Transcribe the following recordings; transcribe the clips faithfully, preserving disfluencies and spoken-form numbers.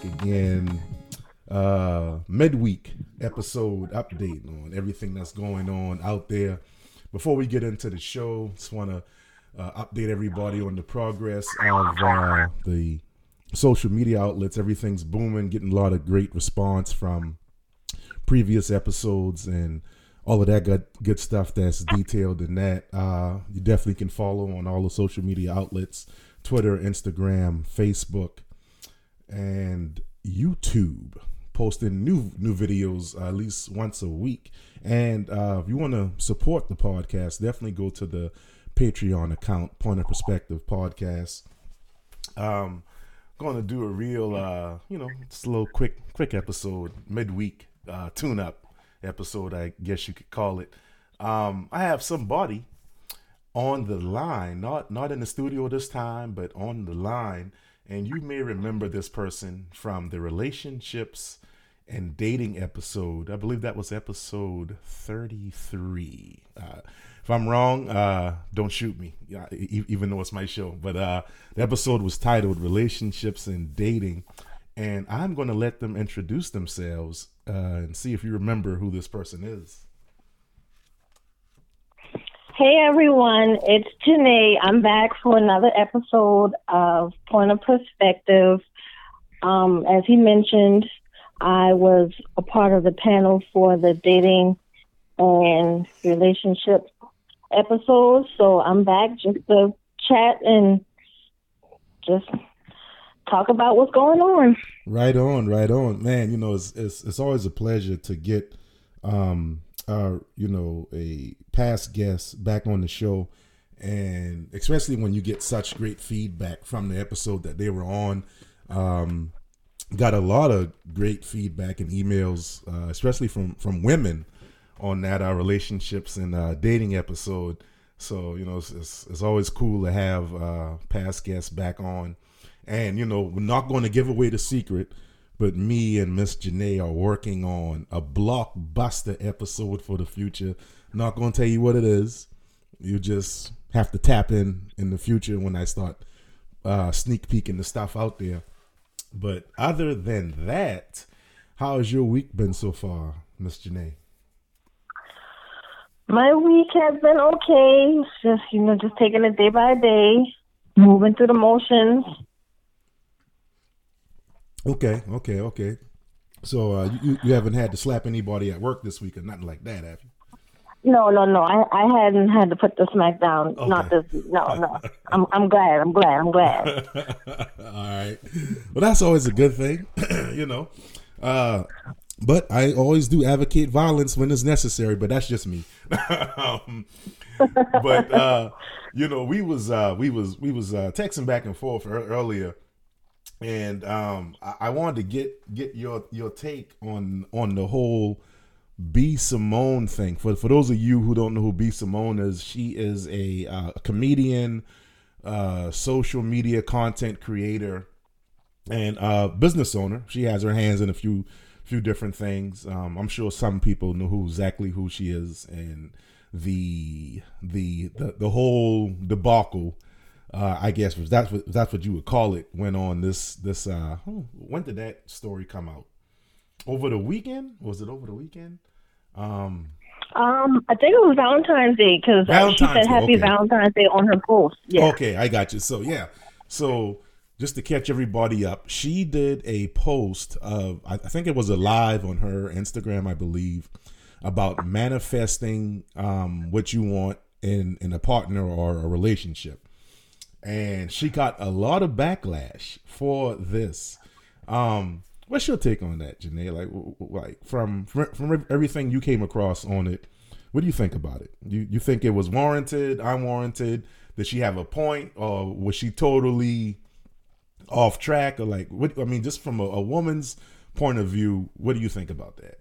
back again. Uh, midweek episode update on everything that's going on out there. Before we get into the show, just want to uh, update everybody on the progress of uh, the social media outlets. Everything's booming, getting a lot of great response from previous episodes and all of that good good stuff that's detailed in that. Uh, you definitely can follow on all the social media outlets: Twitter, Instagram, Facebook, and YouTube. Posting new new videos uh, at least once a week. And uh, if you want to support the podcast, definitely go to the Patreon account, Point of Perspective Podcast. Um, going to do a real, uh, you know, just a little quick quick episode, midweek uh, tune-up episode, I guess you could call it. Um, I have somebody on the line, not not in the studio this time, but on the line, and you may remember this person from the relationships and dating episode. I believe that was episode thirty-three. Uh, if I'm wrong, uh, don't shoot me, yeah, e- even though it's my show. But uh, the episode was titled Relationships and Dating. And I'm going to let them introduce themselves uh, and see if you remember who this person is. Hey, everyone. It's Janae. I'm back for another episode of Point of Perspective. Um, as he mentioned, I was a part of the panel for the dating and relationship episode. So I'm back just to chat and just talk about what's going on. Right on, right on, man. You know, it's it's, it's always a pleasure to get, um, uh, you know, a past guest back on the show, and especially when you get such great feedback from the episode that they were on. Um, got a lot of great feedback and emails, uh, especially from from women on that our relationships and uh, dating episode. So you know, it's, it's, it's always cool to have uh, past guests back on. And, you know, we're not going to give away the secret, but me and Miss Janae are working on a blockbuster episode for the future. Not going to tell you what it is. You just have to tap in in the future when I start uh, sneak peeking the stuff out there. But other than that, how has your week been so far, Miss Janae? My week has been okay. It's just, you know, just taking it day by day, moving through the motions. Okay, okay, okay. So uh, you you haven't had to slap anybody at work this week or nothing like that, have you? No, no, no. I, I hadn't had to put the smack down. Okay. Not this. No, no. I'm I'm glad. I'm glad. I'm glad. All right. Well, that's always a good thing, you know. Uh, but I always do advocate violence when it's necessary. But that's just me. um, but uh, you know, we was uh, we was we was uh, texting back and forth earlier. And um, I, I wanted to get get your your take on on the whole B. Simone thing. For for those of you who don't know who B. Simone is, she is a, uh, a comedian, uh, social media content creator, and uh, business owner. She has her hands in a few few different things. Um, I'm sure some people know who exactly who she is, and the the the, the whole debacle. Uh, I guess if that's what if that's what you would call it, went on this this. Uh, when did that story come out? Over the weekend? Was it over the weekend? Um, um, I think it was Valentine's Day because uh, she said "Happy okay. Valentine's Day" on her post. Yeah. Okay, I got you. So yeah, so just to catch everybody up, she did a post of I think it was a live on her Instagram, I believe, about manifesting um, what you want in in a partner or a relationship. And she got a lot of backlash for this. Um, what's your take on that, Janae? Like, like from, from from everything you came across on it, what do you think about it? You you think it was warranted, unwarranted? Did she have a point, or was she totally off track? Or like, what? I mean, just from a, a woman's point of view, what do you think about that?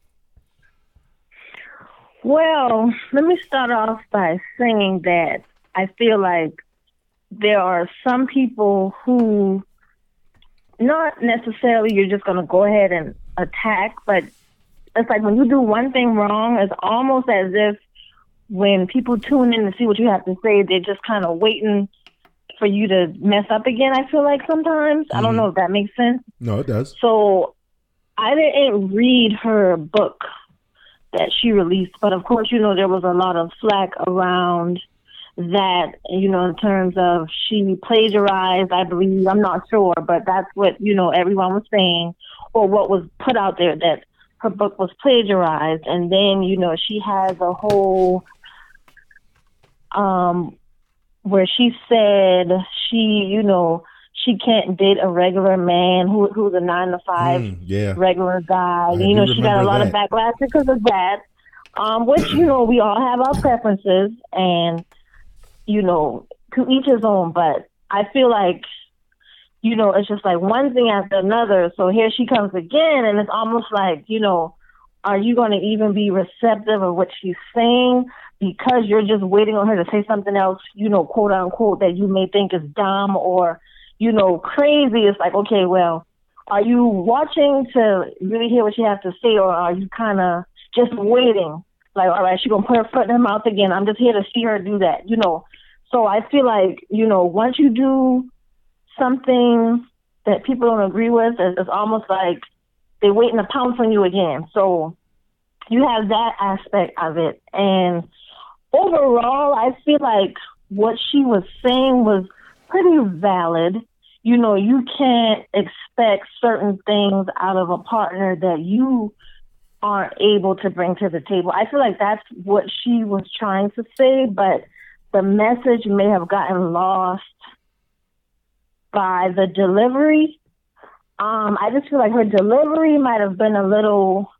Well, let me start off by saying that I feel like there are some people who, not necessarily you're just going to go ahead and attack, but it's like when you do one thing wrong, it's almost as if when people tune in to see what you have to say, they're just kind of waiting for you to mess up again, I feel like sometimes. Mm-hmm. I don't know if that makes sense. No, it does. So I didn't read her book that she released, but of course, you know, there was a lot of flack around that, you know, in terms of she plagiarized, I believe. I'm not sure, but that's what, you know, everyone was saying, or what was put out there, that her book was plagiarized. And then, you know, she has a whole, um, where she said she, you know, she can't date a regular man who who's a nine to five mm, yeah. regular guy. I you know, she got a lot that. of backlash because of that, um, which, you know, we all have our preferences, and, you know, to each his own. But I feel like, you know, it's just like one thing after another. So here she comes again, and it's almost like, you know, are you going to even be receptive of what she's saying? Because you're just waiting on her to say something else, you know, quote unquote, that you may think is dumb or, you know, crazy. It's like, okay, well, are you watching to really hear what she has to say, or are you kind of just waiting? Like, all right, she's going to put her foot in her mouth again. I'm just here to see her do that, you know. So I feel like, you know, once you do something that people don't agree with, it's, it's almost like they're waiting to pounce on you again. So you have that aspect of it. And overall, I feel like what she was saying was pretty valid. You know, you can't expect certain things out of a partner that you aren't able to bring to the table. I feel like that's what she was trying to say, but the message may have gotten lost by the delivery. Um, I just feel like her delivery might have been a little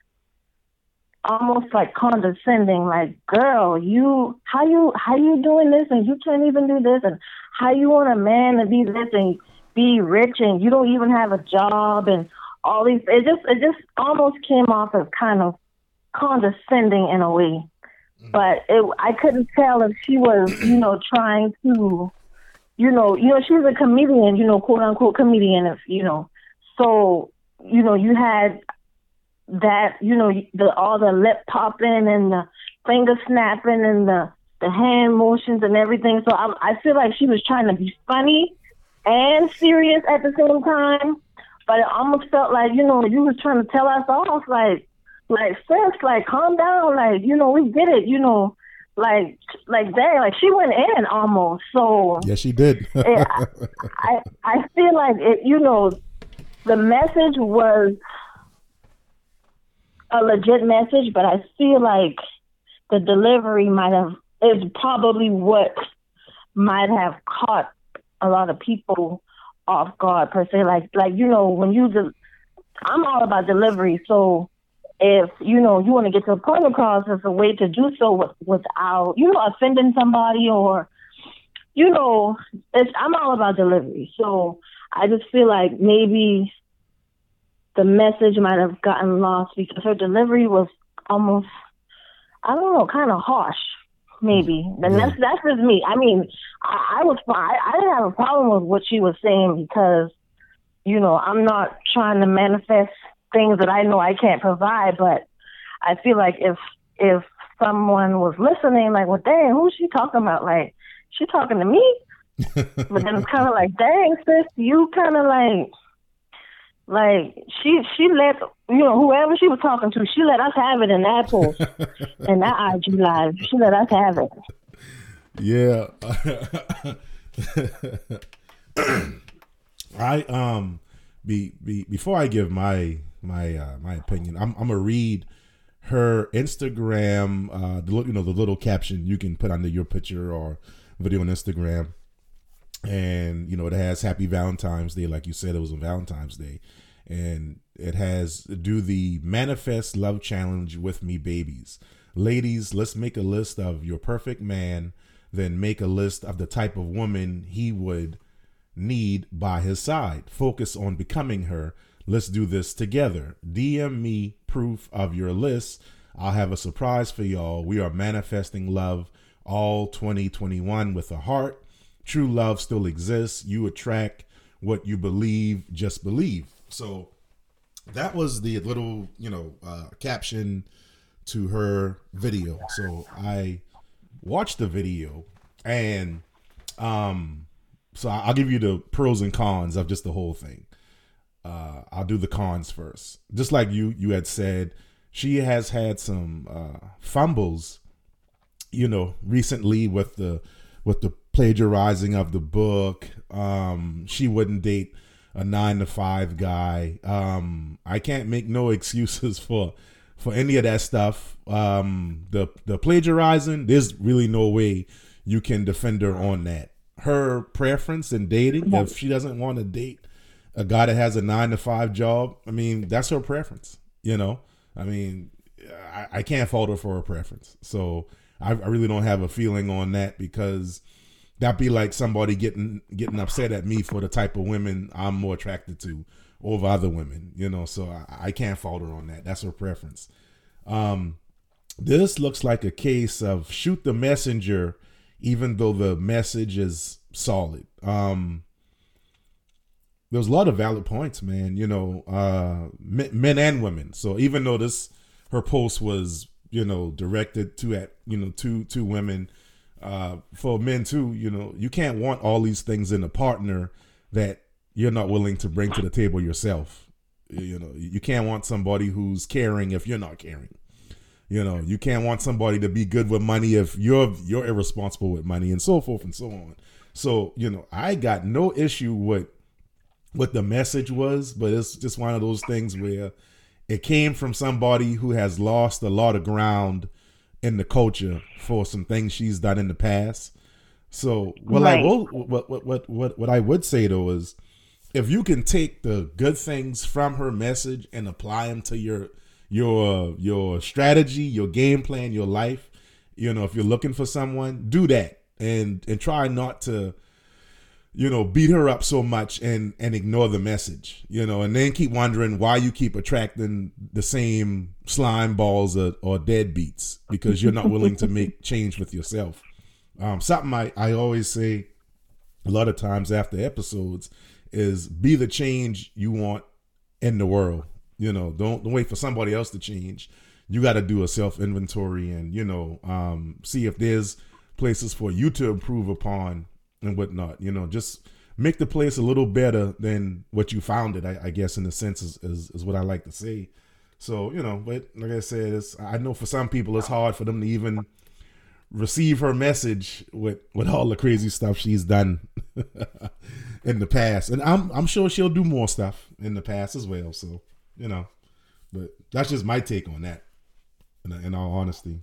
almost like condescending, like, girl, you, how you, how you doing this and you can't even do this, and how you want a man to be this and be rich and you don't even have a job, and all these, it just, it just almost came off as kind of condescending in a way. But it, I couldn't tell if she was, you know, trying to, you know, you know, she's a comedian, you know, quote unquote comedian, if, you know, so, you know, you had that, you know, the all the lip popping and the finger snapping and the, the hand motions and everything. So I, I feel like she was trying to be funny and serious at the same time. But it almost felt like, you know, you was trying to tell us off, like, like, sis, like, calm down, like, you know, we get it, you know, like, like that, like, she went in almost. So yeah, she did. it, I, I feel like it, you know, the message was a legit message, but I feel like the delivery might have, is probably what might have caught a lot of people off guard per se. Like, like, you know, when you, de- I'm all about delivery. So if, you know, you want to get to a point across, there's a way to do so with, without, you know, offending somebody, or, you know, it's, I'm all about delivery. So I just feel like maybe the message might have gotten lost because her delivery was almost, I don't know, kind of harsh, maybe. And yeah. that's that's just me. I mean, I, I was I, I didn't have a problem with what she was saying because, you know, I'm not trying to manifest things that I know I can't provide. But I feel like if if someone was listening, like, well, dang, who's she talking about? Like, she talking to me? But then it's kind of like, dang, sis, you kind of like. Like, she she let, you know, whoever she was talking to, she let us have it in that post, in that I G live. She let us have it. Yeah. I, um, be, be, before I give my, my, uh, my opinion, I'm, I'm gonna read her Instagram, uh, the, you know, the little caption you can put under your picture or video on Instagram. And, you know, it has Happy Valentine's Day. Like you said, it was on Valentine's Day. And it has do the Manifest Love Challenge with me, babies. Ladies, let's make a list of your perfect man. Then make a list of the type of woman he would need by his side. Focus on becoming her. Let's do this together. D M me proof of your list. I'll have a surprise for y'all. We are manifesting love all twenty twenty-one with a heart. True love still exists. You attract what you believe. Just believe. So that was the little, you know, uh, caption to her video. So I watched the video, and um, so I'll give you the pros and cons of just the whole thing. Uh, I'll do the cons first. Just like you, you had said, she has had some uh, fumbles, you know, recently with the with the plagiarizing of the book. Um, she wouldn't date a nine to five guy. Um, I can't make no excuses for for any of that stuff. Um, the the plagiarizing, there's really no way you can defend her on that. Her preference in dating, if she doesn't want to date a guy that has a nine to five job, I mean, that's her preference. You know, I mean, I, I can't fault her for her preference. So I, I really don't have a feeling on that, because that'd be like somebody getting getting upset at me for the type of women I'm more attracted to over other women. You know, so I, I can't fault her on that. That's her preference. Um, this looks like a case of shoot the messenger, even though the message is solid. Um, There's a lot of valid points, man, you know, uh, men and women. So even though this, her post was, you know, directed to at, you know, two, two women, uh, for men too, you know, you can't want all these things in a partner that you're not willing to bring to the table yourself. You know, you can't want somebody who's caring if you're not caring. You know, you can't want somebody to be good with money if you're, you're irresponsible with money, and so forth and so on. So, you know, I got no issue with what the message was, but it's just one of those things where it came from somebody who has lost a lot of ground in the culture for some things she's done in the past. So what right. I will, what, what, what, what, what I would say though is, if you can take the good things from her message and apply them to your, your, your strategy, your game plan, your life, you know, if you're looking for someone, do that, and, and try not to, you know, beat her up so much and, and ignore the message, you know, and then keep wondering why you keep attracting the same slime balls or, or deadbeats, because you're not willing to make change with yourself. Um, something I, I always say a lot of times after episodes is be the change you want in the world. You know, don't, don't wait for somebody else to change. You got to do a self inventory and, you know, um, see if there's places for you to improve upon and whatnot. You know, just make the place a little better than what you found it, I, I guess, in a sense, is, is, is what I like to say. So, you know, but like I said, it's, I know for some people it's hard for them to even receive her message with, with all the crazy stuff she's done in the past. And I'm I'm sure she'll do more stuff in the past as well. So, you know, but that's just my take on that, in, in all honesty.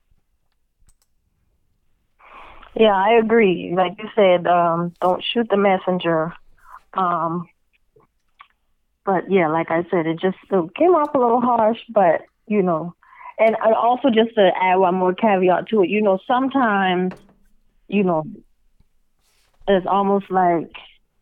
Yeah, I agree. Like you said, um, don't shoot the messenger. Um, but yeah, like I said, it just it came off a little harsh, but you know, and also just to add one more caveat to it, you know, sometimes, you know, it's almost like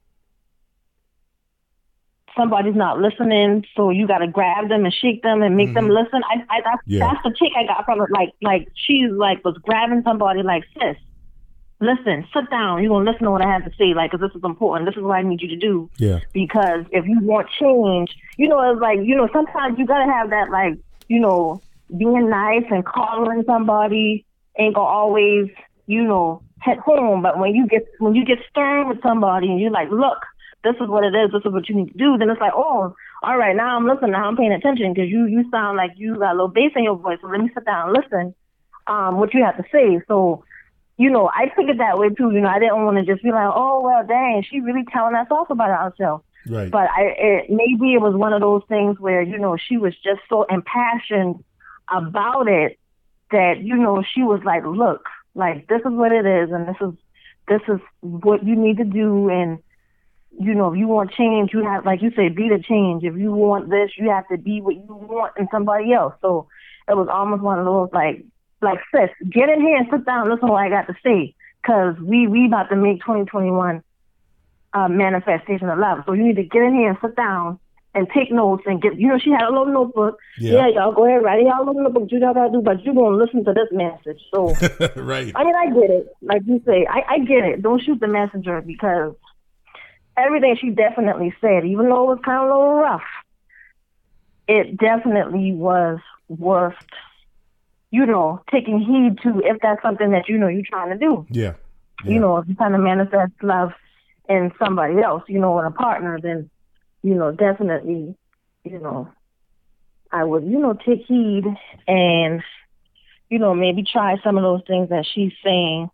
somebody's not listening, so you got to grab them and shake them and make mm-hmm. them listen. I, I that's, yeah. that's the take I got from it. Like, like she's like was grabbing somebody like, sis, listen, sit down. You're going to listen to what I have to say, like, because this is important. This is what I need you to do. Yeah. Because if you want change, you know, it's like, you know, sometimes you got to have that, like, you know, being nice and calling somebody ain't going to always, you know, hit home. But when you get, when you get stern with somebody and you're like, look, this is what it is, this is what you need to do, then it's like, oh, all right, now I'm listening, now I'm paying attention, because you, you sound like you got a little bass in your voice, so let me sit down and listen um, what you have to say. So, you know, I took it that way too. You know, I didn't want to just be like, oh, well, dang, she really telling us off about ourselves. Right. But I, it, maybe it was one of those things where, you know, she was just so impassioned about it that, you know, she was like, look, like, this is what it is, and this is this is what you need to do, and, you know, if you want change, you have, like you say, be the change. If you want this, you have to be what you want in somebody else. So it was almost one of those, like, like, sis, get in here and sit down and listen to what I got to say, because we, we about to make twenty twenty-one uh, manifestation alive. So you need to get in here and sit down and take notes and get, you know, she had a little notebook. Yeah, yeah y'all go ahead, write y'all little notebook, do y'all got to do, but you're going to listen to this message. So, right. I mean, I get it. Like you say, I, I get it. Don't shoot the messenger, because everything she definitely said, even though it was kind of a little rough, it definitely was worth, you know, taking heed to, if that's something that, you know, you're trying to do. Yeah. yeah. You know, if you're trying to manifest love in somebody else, you know, in a partner, then, you know, definitely, you know, I would, you know, take heed and, you know, maybe try some of those things that she's saying,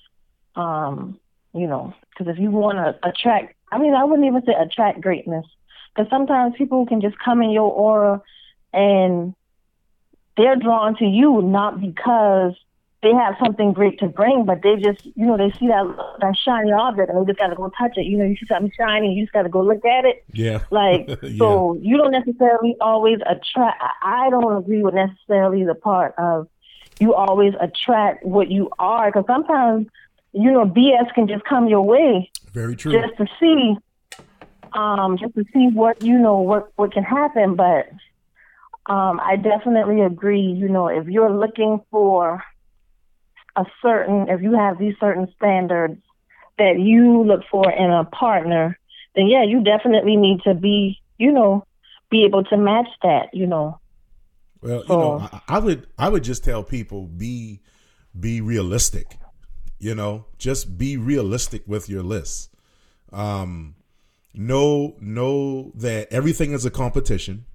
um, you know, because if you want to attract, I mean, I wouldn't even say attract greatness, because sometimes people can just come in your aura and they're drawn to you not because they have something great to bring, but they just, you know, they see that that shiny object and they just got to go touch it. You know, you see something shiny, you just got to go look at it. Yeah. Like, yeah. So you don't necessarily always attract, I don't agree with necessarily the part of you always attract what you are, because sometimes, you know, B S can just come your way. Very true. Just to see, um, just to see what, you know, what, what can happen. But um, I definitely agree, you know, if you're looking for a certain, if you have these certain standards that you look for in a partner, then yeah, you definitely need to be, you know, be able to match that, you know. Well, you so, know, I, I would, I would just tell people be, be realistic, you know, just be realistic with your list. Um, know, know that everything is a competition,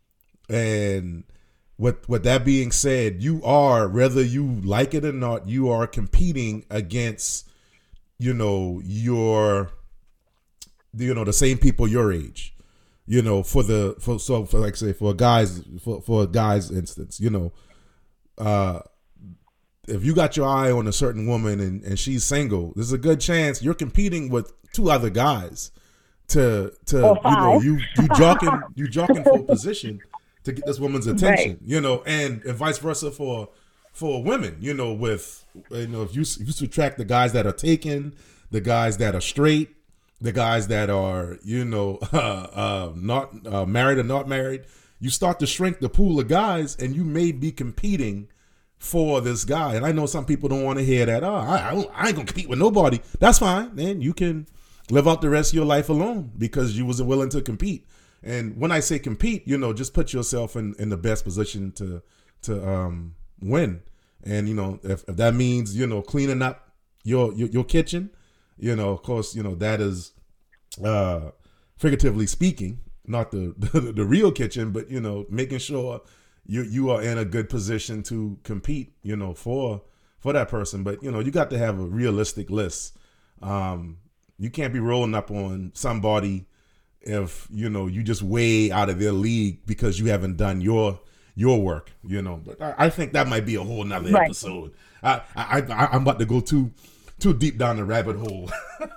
and With with that being said, you are, whether you like it or not, you are competing against, you know, your, you know, the same people your age, you know, for the, for, so for like say for a guy's, for, for a guy's instance, you know, uh, if you got your eye on a certain woman and, and she's single, there's a good chance you're competing with two other guys to, to, you know, you, you jockeying, you jockeying for a position to get this woman's attention, right. you know, and, and vice versa for for women, you know, with, you know, if you, if you subtract the guys that are taken, the guys that are straight, the guys that are, you know, uh, uh, not uh, married or not married, you start to shrink the pool of guys, and you may be competing for this guy. And I know some people don't want to hear that. Oh, I, I, don't, I ain't gonna compete with nobody. That's fine. Then you can live out the rest of your life alone because you wasn't willing to compete. And when I say compete, you know, just put yourself in, in the best position to to um, win. And, you know, if, if that means, you know, cleaning up your, your your kitchen, you know, of course, you know, that is uh, figuratively speaking, not the, the the real kitchen, but, you know, making sure you you are in a good position to compete, you know, for for that person. But, you know, you got to have a realistic list. Um, you can't be rolling up on somebody if, you know, you just way out of their league because you haven't done your your work, you know. But I, I think that might be a whole nother right. episode. I, I, I, I'm about to go too too deep down the rabbit hole.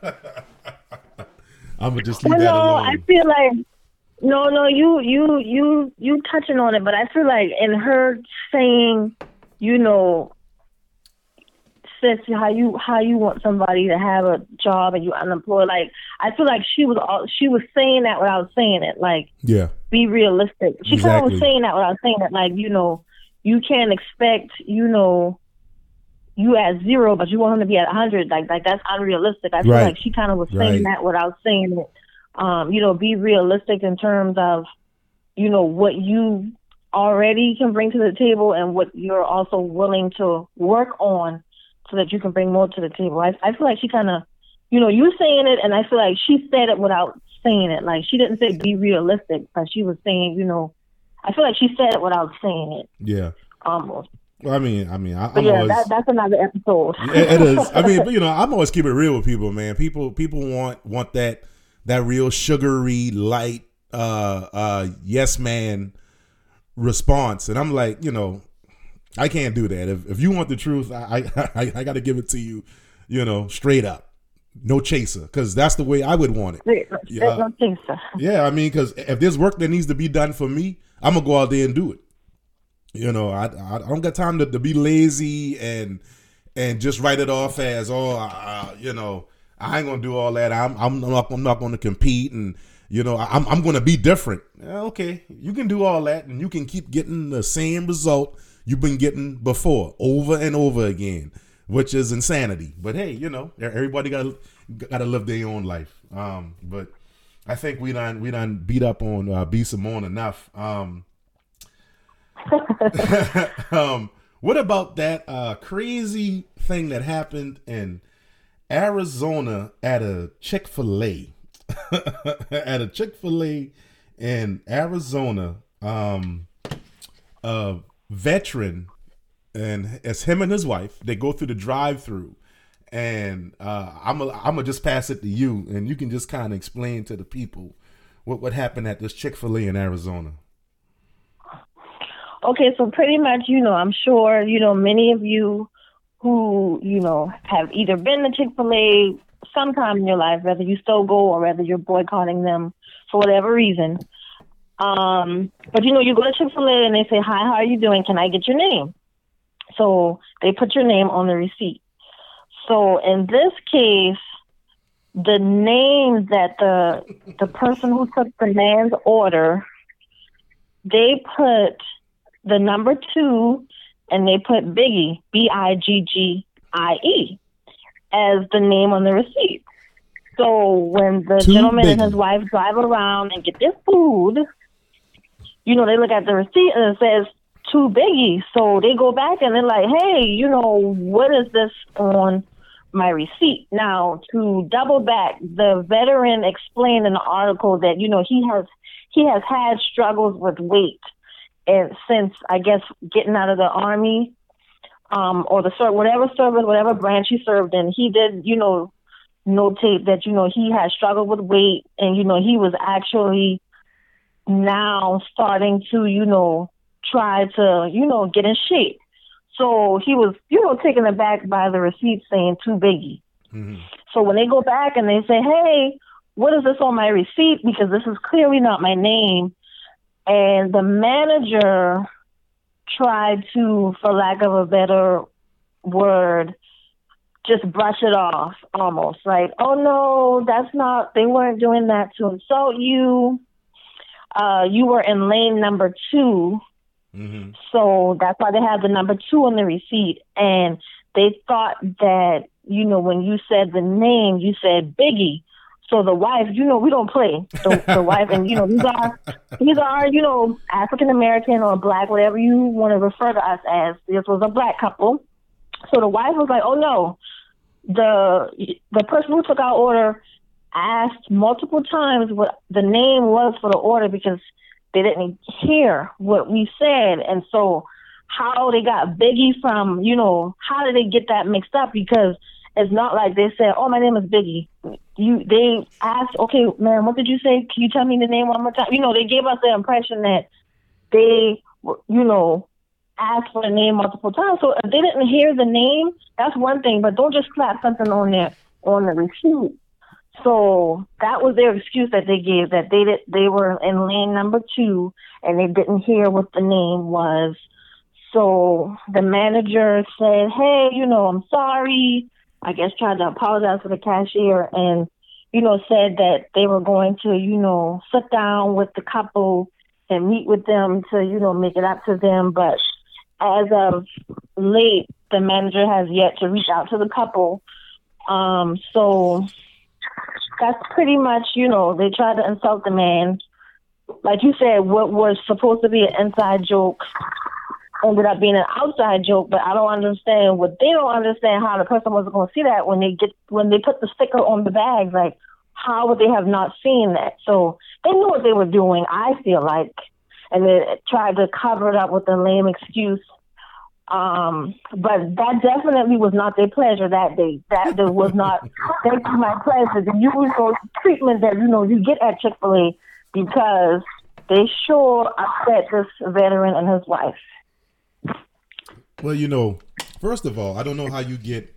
I'm gonna just leave well, that no, alone. I feel like no, no, you, you, you, you touching on it, but I feel like in her saying, you know, sis, how you how you want somebody to have a job and you unemployed. Like, I feel like she was all, she was saying that without saying it. Like, yeah, be realistic. She exactly. kind of was saying that without saying it. Like, you know, you can't expect, you know, you at zero, but you want him to be at a hundred. Like, like that's unrealistic. I feel right. like she kind of was saying right. that without saying it. Um, you know, be realistic in terms of, you know, what you already can bring to the table and what you're also willing to work on, so that you can bring more to the table. I, I feel like she kind of, you know, you saying it, and I feel like she said it without saying it. Like, she didn't say be realistic, but she was saying, you know, I feel like she said it without saying it. Yeah. Almost. Well, I mean, I mean, I, but I'm yeah, always, that, that's another episode. it, it is. I mean, but, you know, I'm always keep it real with people, man. People, people want want that that real sugary, light, uh, uh, yes man response, and I'm like, you know, I can't do that. If if you want the truth, I I, I got to give it to you, you know, straight up, no chaser, because that's the way I would want it. Yeah, no chaser. Yeah, I mean, because if there's work that needs to be done for me, I'm gonna go out there and do it. You know, I I don't got time to, to be lazy and and just write it off as oh, uh, you know, I ain't gonna do all that. I'm I'm not I'm not gonna compete, and you know, I'm I'm gonna be different. Okay, you can do all that, and you can keep getting the same result you've been getting before, over and over again, which is insanity. But hey, you know, everybody got got to live their own life. Um, but I think we done we done beat up on uh, B. Simone enough. Um, um, what about that uh, crazy thing that happened in Arizona at a Chick-fil-A. At a Chick-fil-A in Arizona, um, a veteran, and it's him and his wife. They go through the drive-through, and uh, I'm gonna I'm gonna just pass it to you, and you can just kind of explain to the people what what happened at this Chick-fil-A in Arizona. Okay, so pretty much, you know, I'm sure, you know, many of you who, you know, have either been to Chick-fil-A sometime in your life, whether you still go or whether you're boycotting them for whatever reason. Um, but, you know, you go to Chick-fil-A and they say, hi, how are you doing? Can I get your name? So they put your name on the receipt. So in this case, the name that the the person who took the man's order, they put the number two and they put Biggie, B I G G I E, as the name on the receipt. So when the Too gentleman Biggie. and his wife drive around and get their food, you know, they look at the receipt and it says to Biggie. So they go back and they're like, hey, you know, what is this on my receipt? Now, to double back, the veteran explained in the article that, you know, he has he has had struggles with weight, and since, I guess, getting out of the Army, um, or the whatever service, whatever branch he served in, he did, you know, notate that, you know, he had struggled with weight, and, you know, he was actually now starting to, you know, try to, you know, get in shape. So he was, you know, taken aback by the receipt saying too Biggie. Mm-hmm. So when they go back and they say, hey, what is this on my receipt? Because this is clearly not my name. And the manager tried to, for lack of a better word, just brush it off almost. Like, oh, no, that's not, they weren't doing that to insult you. Uh, you were in lane number two. Mm-hmm. So that's why they have the number two on the receipt. And they thought that, you know, when you said the name, you said Biggie. So the wife, you know, we don't play. The, the wife, and, you know, these are, these are, you know, African-American or black, whatever you want to refer to us as. This was a black couple. So the wife was like, oh, no. The the person who took our order asked multiple times what the name was for the order because they didn't hear what we said. And so how they got Biggie from, you know, how did they get that mixed up? Because it's not like they said, oh, my name is Biggie. You, they asked, okay, man, what did you say? Can you tell me the name one more time? You know, they gave us the impression that they, you know, asked for the name multiple times. So if they didn't hear the name, that's one thing, but don't just slap something on there on the receipt. So that was their excuse that they gave, that they did, they were in lane number two and they didn't hear what the name was. So the manager said, hey, you know, I'm sorry. I guess tried to apologize to the cashier and, you know, said that they were going to, you know, sit down with the couple and meet with them to, you know, make it up to them. But as of late, the manager has yet to reach out to the couple. Um, so that's pretty much, you know, they tried to insult the man. Like you said, what was supposed to be an inside joke ended up being an outside joke, but I don't understand what they don't understand how the person was going to see that when they get when they put the sticker on the bag. Like, how would they have not seen that? So they knew what they were doing, I feel like, and they tried to cover it up with a lame excuse. Um, but that definitely was not their pleasure that day. That there was not, thank you, my pleasure. The usual treatment that, you know, you get at Chick-fil-A, because they sure upset this veteran and his wife. Well, you know, first of all, I don't know how you get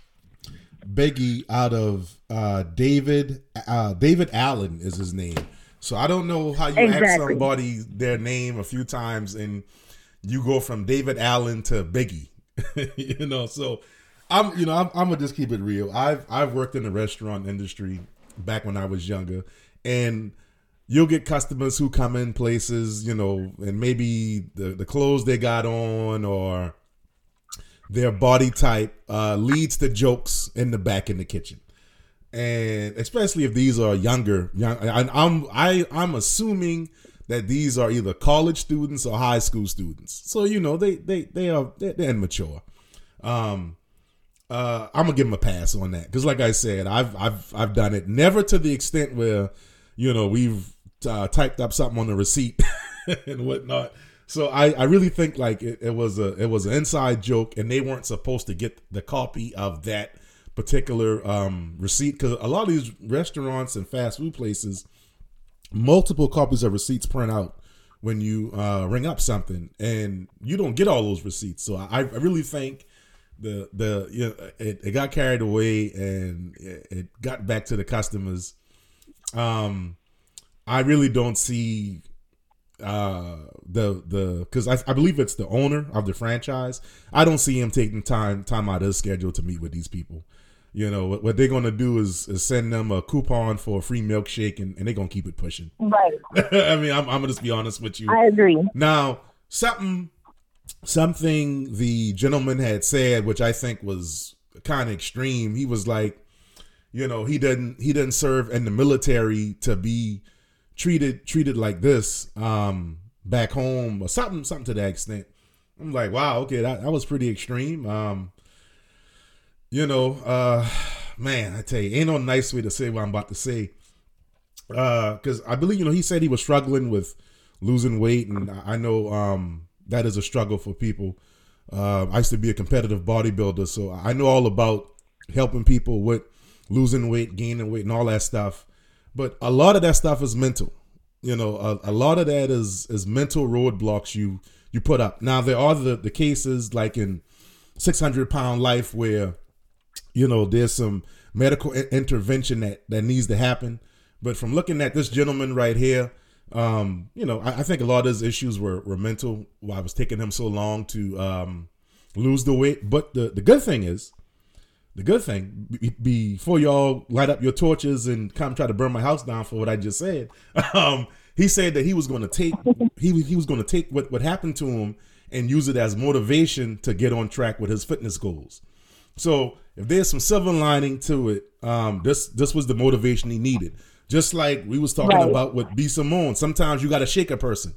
Biggie out of uh, David. Uh, David Allen is his name. So I don't know how you Exactly. ask somebody their name a few times and you go from David Allen to Biggie. You know, so I'm, you know, I'm, I'm gonna just keep it real. I've I've worked in the restaurant industry back when I was younger, and you'll get customers who come in places, you know, and maybe the, the clothes they got on or their body type uh, leads to jokes in the back in the kitchen. And especially if these are younger, young, I, I'm I, I'm assuming that these are either college students or high school students. So, you know, they they they are they're, they're immature. Um, uh, I'm gonna give him a pass on that because, like I said, I've I've I've done it. Never to the extent where, you know, we've uh, typed up something on the receipt and whatnot. So I, I really think like it, it was a it was an inside joke, and they weren't supposed to get the copy of that particular um, receipt because a lot of these restaurants and fast food places, multiple copies of receipts print out when you uh, ring up something, and you don't get all those receipts. So I, I really think the the you know, it, it got carried away and it, it got back to the customers. Um, I really don't see uh the the because I, I believe it's the owner of the franchise. I don't see him taking time time out of his schedule to meet with these people. You know what, what they're gonna do is, is send them a coupon for a free milkshake, and, and they're gonna keep it pushing. Right. I mean, I'm, I'm gonna just be honest with you. I agree. Now, something something the gentleman had said, which I think was kind of extreme. He was like, you know, he didn't he didn't serve in the military to be treated treated like this um back home or something something to that extent. I'm like, wow, okay, that, that was pretty extreme. Um you know, uh man, I tell you, ain't no nice way to say what I'm about to say. Uh because I believe, you know, he said he was struggling with losing weight, and I know um that is a struggle for people. uh I used to be a competitive bodybuilder, so I know all about helping people with losing weight, gaining weight, and all that stuff. But a lot of that stuff is mental. You know, a, a lot of that is is mental roadblocks you you put up. Now, there are the, the cases like in six hundred pound life where, you know, there's some medical I- intervention that, that needs to happen. But from looking at this gentleman right here, um, you know, I, I think a lot of his issues were, were mental. Why it was taking him so long to um, lose the weight. But the, the good thing is, The good thing, be, before y'all light up your torches and come try to burn my house down for what I just said, um, he said that he was going to take he he was going to take what, what happened to him and use it as motivation to get on track with his fitness goals. So if there's some silver lining to it, um, this this was the motivation he needed. Just like we was talking Right. about with B. Simone, sometimes you got to shake a person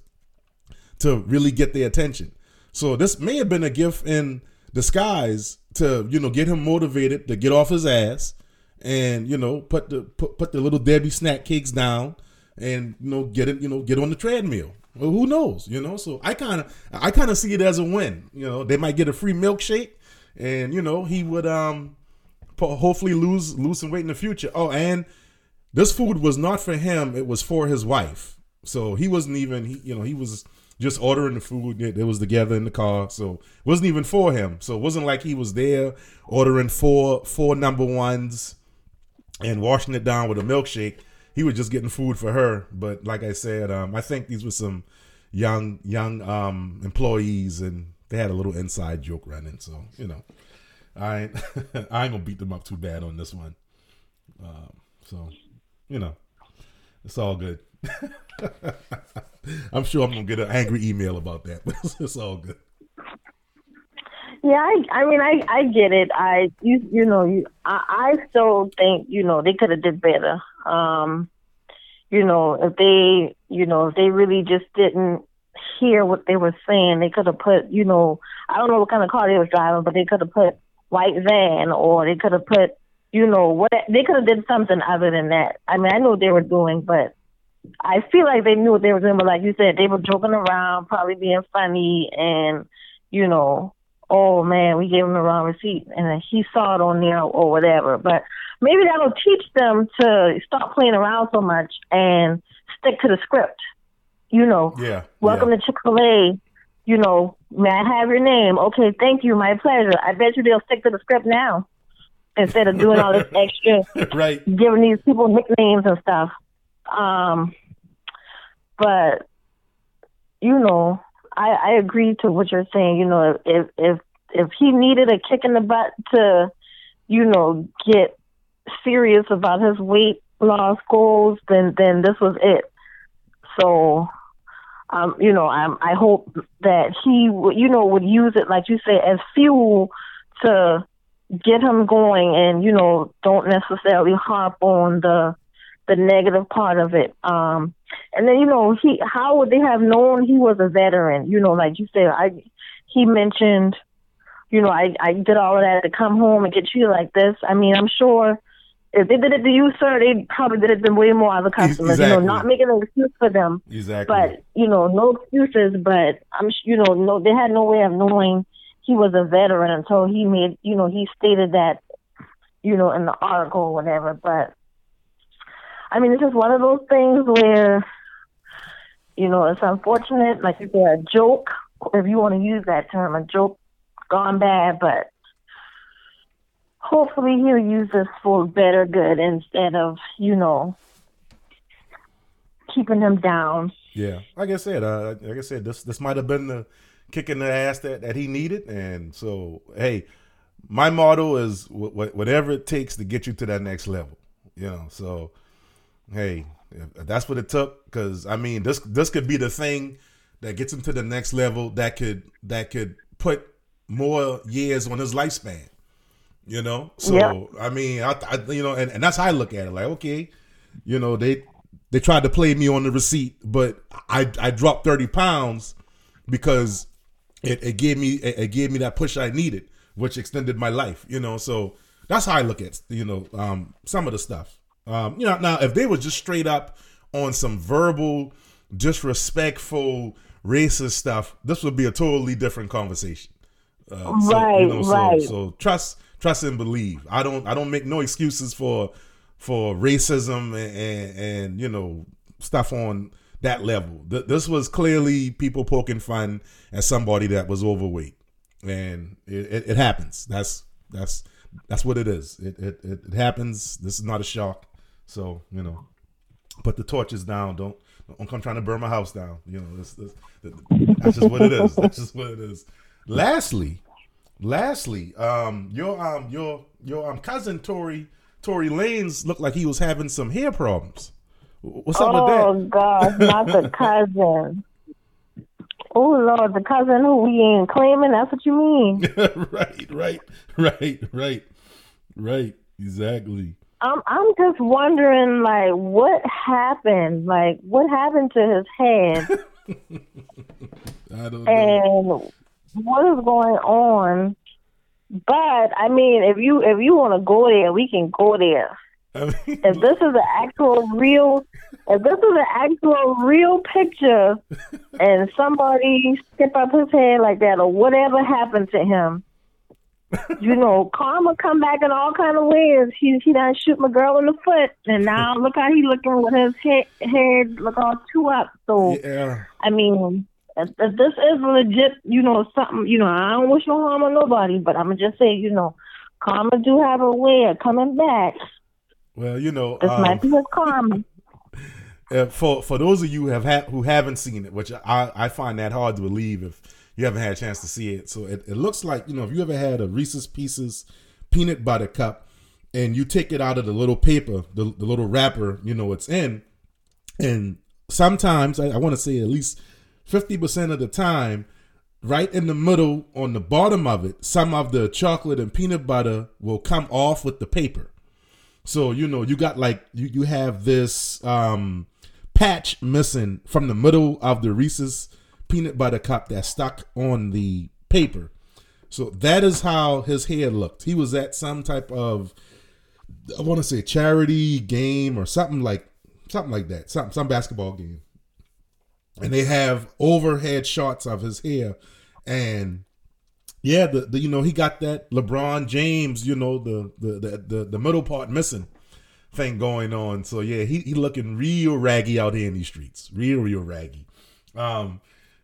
to really get their attention. So this may have been a gift in disguise to, you know, get him motivated to get off his ass and, you know, put the put, put the little Debbie snack cakes down and, you know, get it, you know, get on the treadmill. Well, who knows, you know? So I kind of I kind of see it as a win. You know, they might get a free milkshake, and, you know, he would um po- hopefully lose lose some weight in the future. Oh, and this food was not for him; it was for his wife. So he wasn't even, he, you know, he was just ordering the food. It, it was together in the car, so it wasn't even for him. So it wasn't like he was there ordering four four number ones and washing it down with a milkshake. He was just getting food for her. But like I said, um, I think these were some young young um, employees, and they had a little inside joke running. So, you know, I ain't, I ain't gonna beat them up too bad on this one. Um, so, you know, it's all good. I'm sure I'm gonna get an angry email about that, but it's, it's all good. Yeah, I, I mean, I, I get it. I, you, you know, you, I, I still think, you know, they could have did better. Um, you know, if they, you know, if they really just didn't hear what they were saying, they could have put, you know, I don't know what kind of car they was driving, but they could have put white van, or they could have put, you know, what they could have did something other than that. I mean, I know what they were doing, but I feel like they knew what they were doing. But like you said, they were joking around, probably being funny, and, you know, oh man, we gave him the wrong receipt, and he saw it on there or whatever. But maybe that'll teach them to stop playing around so much and stick to the script. You know, Yeah. welcome yeah. to Chick-fil-A. You know, may I have your name? Okay, thank you, my pleasure. I bet you they'll stick to the script now instead of doing all this extra, Right. giving these people nicknames and stuff. Um, but you know, I, I agree to what you're saying. You know, if if if he needed a kick in the butt to, you know, get serious about his weight loss goals, then then this was it. So, um, you know, I I hope that he would, you know, would use it, like you say, as fuel to get him going, and, you know, don't necessarily harp on the the negative part of it. Um, and then, you know, he how would they have known he was a veteran? You know, like you said, I he mentioned you know, I, I did all of that to come home and get treated like this. I mean, I'm sure if they did it to you, sir, they probably did it to way more other customers. Exactly. You know, not making an excuse for them. Exactly. But, you know, no excuses. But, I'm, you know, no, they had no way of knowing he was a veteran until he made, you know, he stated that, you know, in the article or whatever. But, I mean, it's just one of those things where, you know, it's unfortunate. Like, if they're a joke, if you want to use that term, a joke gone bad, but hopefully he'll use this for better good instead of, you know, keeping him down. Yeah, like I said, uh, like I said, this this might have been the kick in the ass that, that he needed, and so hey, my motto is wh- wh- whatever it takes to get you to that next level. You know, so hey, if that's what it took, because I mean, this this could be the thing that gets him to the next level. That could that could put more years on his lifespan. You know, so yep. I mean, I, I you know, and, and that's how I look at it. Like, okay, you know, they they tried to play me on the receipt, but I I dropped thirty pounds because it, it gave me it, it gave me that push I needed, which extended my life. You know, so that's how I look at, you know, um, some of the stuff. Um, you know, now if they were just straight up on some verbal, disrespectful, racist stuff, this would be a totally different conversation. Uh, so, right, you know, so, right. So trust, trust and believe. I don't, I don't make no excuses for, for racism and, and, and you know, stuff on that level. Th- this was clearly people poking fun at somebody that was overweight, and it, it, it happens. That's, that's, that's what it is. It, it, it, it happens. This is not a shock. So, you know, put the torches down. Don't, don't come trying to burn my house down. You know, this, this, that's just what it is. That's just what it is. Lastly, lastly, um, your um, your your um, cousin Tory Tory Lanez looked like he was having some hair problems. What's up oh, with that? Oh God, not the cousin. Oh Lord, the cousin who we ain't claiming. That's what you mean? right, right, right, right, right. Exactly. I'm I'm just wondering, like, what happened? Like, what happened to his head? I don't and know. What is going on? But I mean, if you if you want to go there, we can go there. I mean, if this is an actual real, if this is an actual real picture, and somebody skip up his head like that, or whatever happened to him, you know, karma come back in all kind of ways. He he done shoot my girl in the foot, and now look how he looking with his head, head look all two up. So yeah. I mean. If, if this is legit, you know, something, you know, I don't wish no harm on nobody, but I'm going to just say, you know, karma do have a way of coming back. Well, you know. This um, might be his karma. Uh, for for those of you who have ha- who haven't seen it, which I, I find that hard to believe if you haven't had a chance to see it. So it, it looks like, you know, if you ever had a Reese's Pieces peanut butter cup and you take it out of the little paper, the, the little wrapper, you know, it's in, and sometimes, I, I want to say at least fifty percent of the time, right in the middle on the bottom of it, some of the chocolate and peanut butter will come off with the paper. So, you know, you got like, you, you have this um, patch missing from the middle of the Reese's peanut butter cup that's stuck on the paper. So that is how his hair looked. He was at some type of, I want to say charity game or something like, something like that, some, some basketball game. And they have overhead shots of his hair, and yeah, the, the you know he got that LeBron James, you know the the the the, the middle part missing thing going on. So yeah, he he looking real raggy out here in these streets, real real raggy. Um,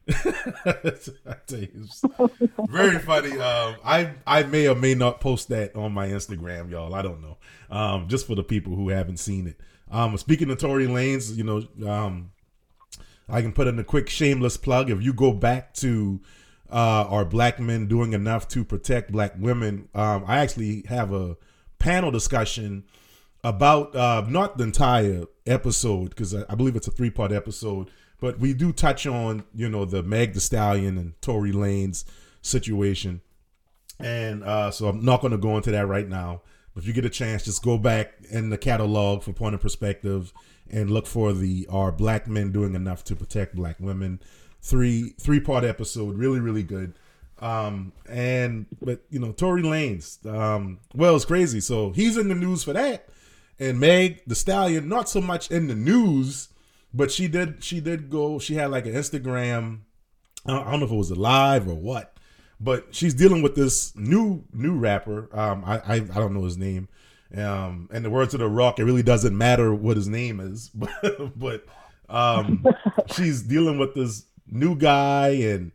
I tell you, it's very funny. Um, I I may or may not post that on my Instagram, y'all. I don't know. Um, just for the people who haven't seen it. Um, speaking of Tory Lanez, you know, um. I can put in a quick shameless plug. If you go back to uh, our Black Men Doing Enough to Protect Black Women, um, I actually have a panel discussion about uh, not the entire episode, because I, I believe it's a three-part episode, but we do touch on, you know, the Meg Thee Stallion and Tory Lanez situation. And uh, so I'm not going to go into that right now. But if you get a chance, just go back in the catalog for Point of Perspective and look for the Are Black Men Doing Enough to Protect Black Women three three part episode. Really, really good. Um, and but you know, Tory Lanez, um, well, it's crazy. So he's in the news for that, and Meg the Stallion not so much in the news, but she did she did go. She had like an Instagram. I don't, I don't know if it was a live or what, but she's dealing with this new new rapper. Um, I I, I don't know his name. Um, and the words of The Rock, it really doesn't matter what his name is, but but um, she's dealing with this new guy and.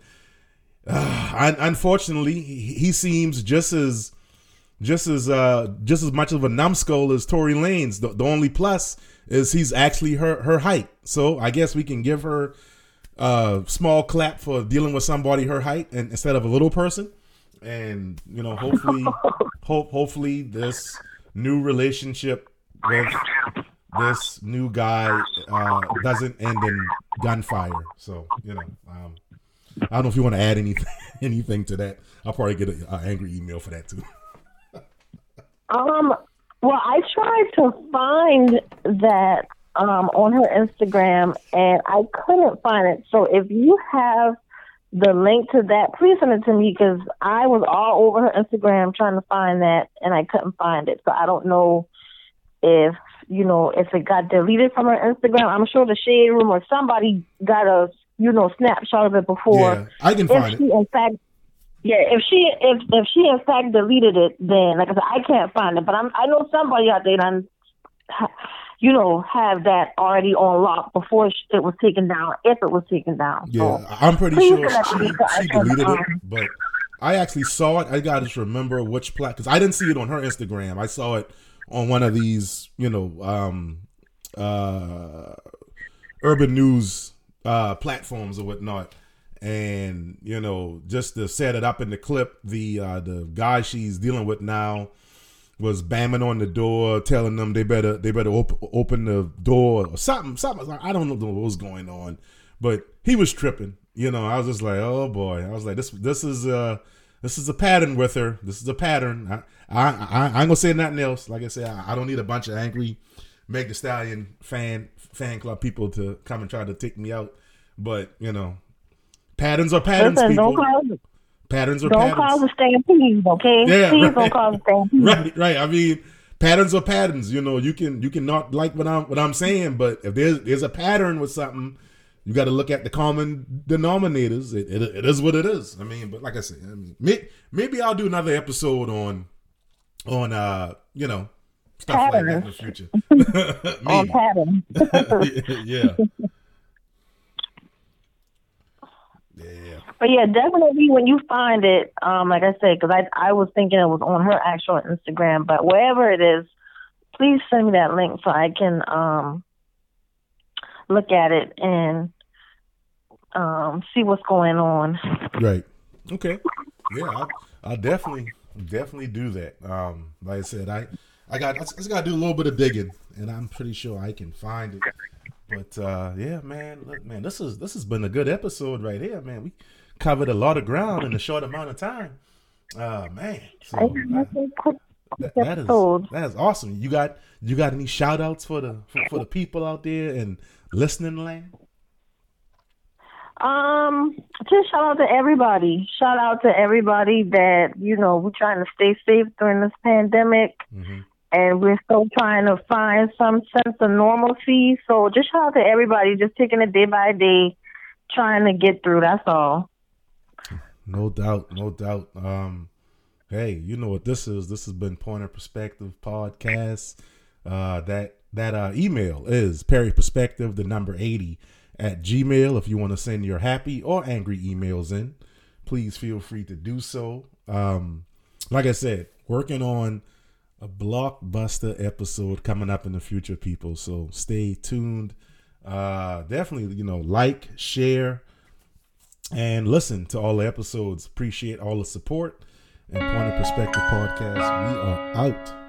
Uh, unfortunately, he seems just as, just as, uh, just as much of a numbskull as Tory Lanez. The, the only plus is he's actually her her height. So I guess we can give her a small clap for dealing with somebody her height and instead of a little person. And you know, hopefully, hope hopefully this new relationship with this new guy uh, doesn't end in gunfire. So you know. Um, I don't know if you want to add anything anything to that. I'll probably get an angry email for that too. um. Well, I tried to find that um, on her Instagram, and I couldn't find it. So if you have the link to that, please send it to me because I was all over her Instagram trying to find that, and I couldn't find it. So I don't know if you know if it got deleted from her Instagram. I'm sure the Shade Room or somebody got a. you know, snapshot of it before. Yeah, I can find if she, it. In fact, yeah, if she if if she in fact deleted it, then like I said, I can't find it. But I'm I know somebody out there done, you know, have that already on lock before it was taken down, if it was taken down. Yeah, so, I'm pretty sure she, she deleted it, but I actually saw it. I gotta just remember which plat because I didn't see it on her Instagram. I saw it on one of these, you know, um, uh, urban news. Uh, platforms or whatnot, and you know, just to set it up in the clip, the uh, the guy she's dealing with now was banging on the door, telling them they better they better op- open the door or something. Something I don't know what was going on, but he was tripping. You know, I was just like, oh boy. I was like, this this is uh this is a pattern with her. This is a pattern. I I, I, I ain't gonna say nothing else. Like I said, I, I don't need a bunch of angry Meg the Stallion fan fan club people to come and try to take me out, but you know, patterns are patterns. Listen, people. Don't cause, patterns are don't patterns. cause a stampede, okay? Yeah, Please right. don't cause a stampede. Right, right. I mean, patterns are patterns. You know, you can you can not like what I'm what I'm saying, but if there's there's a pattern with something, you got to look at the common denominators. It, it it is what it is. I mean, but like I said, I mean, may, maybe I'll do another episode on on uh you know. Stuff patterns. Like that in the future. On pattern. yeah. Yeah. But yeah, definitely when you find it, um, like I said, because I I was thinking it was on her actual Instagram, but wherever it is, please send me that link so I can um look at it and um see what's going on. Right. Okay. Yeah, I'll, I'll definitely definitely do that. Um, like I said, I. I got. I just got to do a little bit of digging, and I'm pretty sure I can find it. But uh, yeah, man, look, man, this is this has been a good episode right here, man. We covered a lot of ground in a short amount of time. Uh, man, so uh, that, that is that is awesome. You got you got any shout outs for the for, for the people out there in listening land? Um, just shout out to everybody. Shout out to everybody that you know we're trying to stay safe during this pandemic. Mm-hmm. And we're still trying to find some sense of normalcy. So just shout out to everybody, just taking it day by day, trying to get through. That's all. No doubt. No doubt. Um, hey, you know what this is. This has been Point of Perspective Podcast. Uh, that that uh, email is Perry Perspective, the number eighty at Gmail. If you want to send your happy or angry emails in, please feel free to do so. Um, like I said, working on a blockbuster episode coming up in the future, people. So stay tuned. Uh, definitely, you know, like, share, and listen to all the episodes. Appreciate all the support. And Point of Perspective Podcast, we are out.